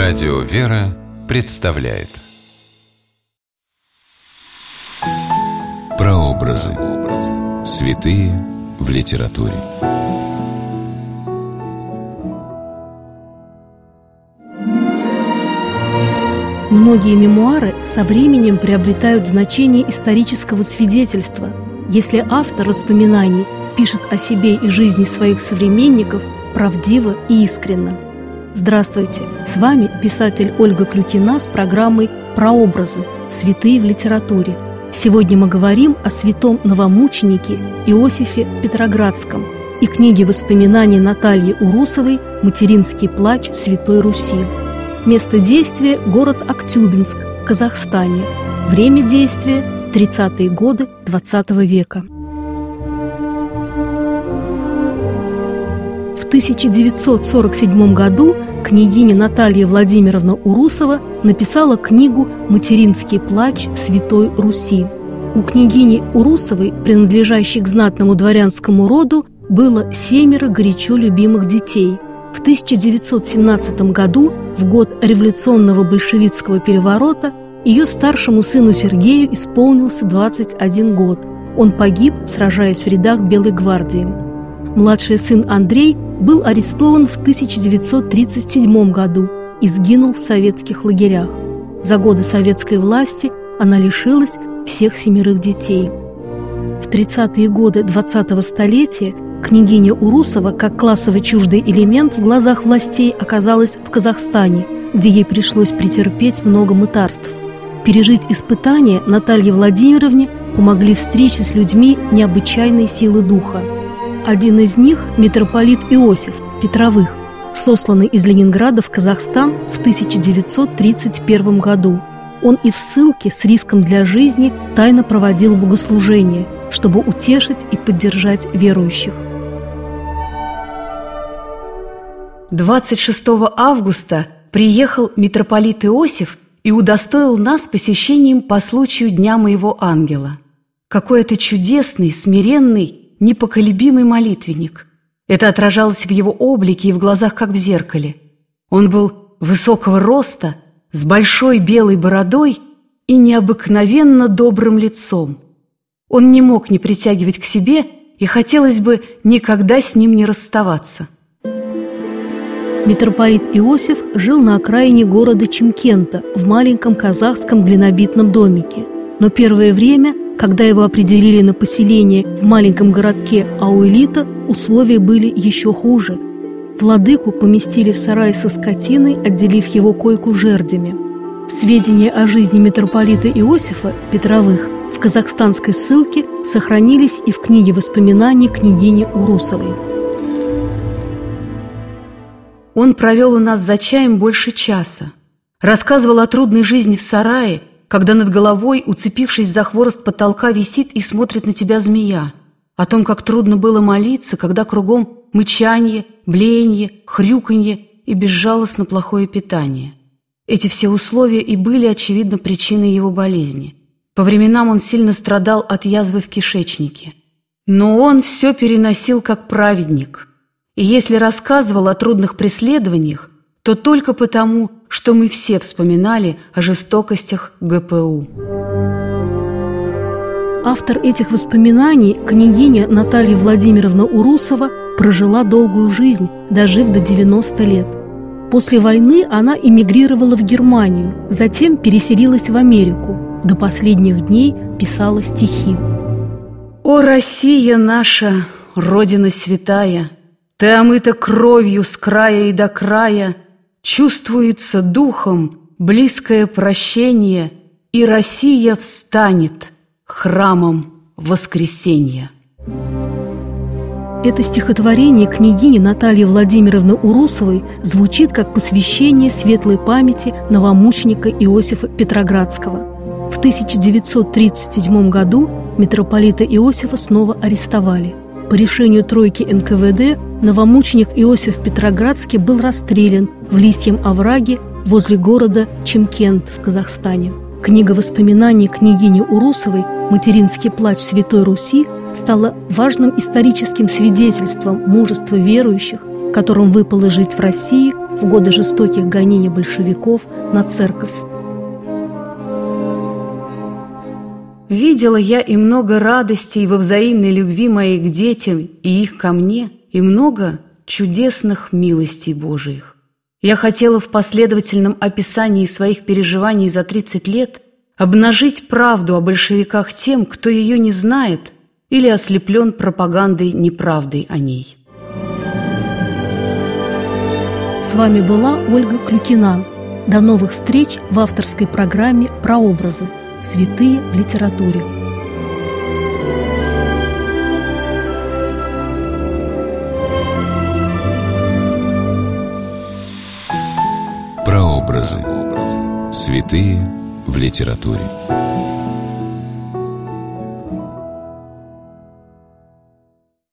Радио «Вера» представляет Прообразы. Святые в литературе. Многие мемуары со временем приобретают значение исторического свидетельства, если автор воспоминаний пишет о себе и жизни своих современников правдиво и искренно. Здравствуйте! С вами писатель Ольга Клюкина с программой «Прообразы. Святые в литературе». Сегодня мы говорим о святом новомученике Иосифе Петроградском и книге воспоминаний Натальи Урусовой «Материнский плач Святой Руси». Место действия – город Актюбинск, Казахстане. Время действия – 30-е годы XX века. В 1947 году княгиня Наталья Владимировна Урусова написала книгу «Материнский плач Святой Руси». У княгини Урусовой, принадлежащей к знатному дворянскому роду, было 7 горячо любимых детей. В 1917 году, в год революционного большевистского переворота, ее старшему сыну Сергею исполнился 21 год. Он погиб, сражаясь в рядах Белой гвардии. Младший сын Андрей был арестован в 1937 году и сгинул в советских лагерях. За годы советской власти она лишилась всех 7 детей. В 30-е годы 20-го столетия княгиня Урусова, как классово чуждый элемент в глазах властей, оказалась в Казахстане, где ей пришлось претерпеть много мытарств. Пережить испытания Наталье Владимировне помогли встречи с людьми необычайной силы духа. Один из них – митрополит Иосиф Петровых, сосланный из Ленинграда в Казахстан в 1931 году. Он и в ссылке с риском для жизни тайно проводил богослужение, чтобы утешить и поддержать верующих. 26 августа приехал митрополит Иосиф и удостоил нас посещением по случаю Дня моего ангела. Какой это чудесный, смиренный, непоколебимый молитвенник. Это отражалось в его облике и в глазах, как в зеркале. Он был высокого роста, с большой белой бородой и необыкновенно добрым лицом. Он не мог не притягивать к себе, и хотелось бы никогда с ним не расставаться. Митрополит Иосиф жил на окраине города Чимкента в маленьком казахском глинобитном домике. Но первое время, когда его определили на поселение в маленьком городке Ауэлита, условия были еще хуже. Владыку поместили в сарай со скотиной, отделив его койку жердями. Сведения о жизни митрополита Иосифа Петровых в казахстанской ссылке сохранились и в книге воспоминаний княгини Урусовой. Он провел у нас за чаем больше часа. Рассказывал о трудной жизни в сарае, когда над головой, уцепившись за хворост потолка, висит и смотрит на тебя змея. О том, как трудно было молиться, когда кругом мычанье, блеяние, хрюканье и безжалостно плохое питание. Эти все условия и были, очевидно, причиной его болезни. По временам он сильно страдал от язвы в кишечнике. Но он все переносил как праведник. И если рассказывал о трудных преследованиях, то только потому, что мы все вспоминали о жестокостях ГПУ. Автор этих воспоминаний, княгиня Наталья Владимировна Урусова, прожила долгую жизнь, дожив до 90 лет. После войны она эмигрировала в Германию, затем переселилась в Америку. До последних дней писала стихи. «О, Россия наша, Родина святая, ты омыта кровью с края и до края, чувствуется духом близкое прощение, и Россия встанет храмом воскресенья». Это стихотворение княгини Натальи Владимировны Урусовой звучит как посвящение светлой памяти новомученика Иосифа Петроградского. В 1937 году митрополита Иосифа снова арестовали. По решению тройки НКВД новомученик Иосиф Петроградский был расстрелян в Лисьем овраге возле города Чимкент в Казахстане. Книга воспоминаний княгини Урусовой «Материнский плач Святой Руси» стала важным историческим свидетельством мужества верующих которым выпало жить в России в годы жестоких гонений большевиков на церковь. Видела я и много радостей во взаимной любви моей к детям и их ко мне, и много чудесных милостей Божиих. Я хотела в последовательном описании своих переживаний за 30 лет обнажить правду о большевиках тем, кто ее не знает или ослеплен пропагандой неправдой о ней. С вами была Ольга Клюкина. До новых встреч в авторской программе «Прообразы. Святые в литературе». Прообразы. Святые в литературе.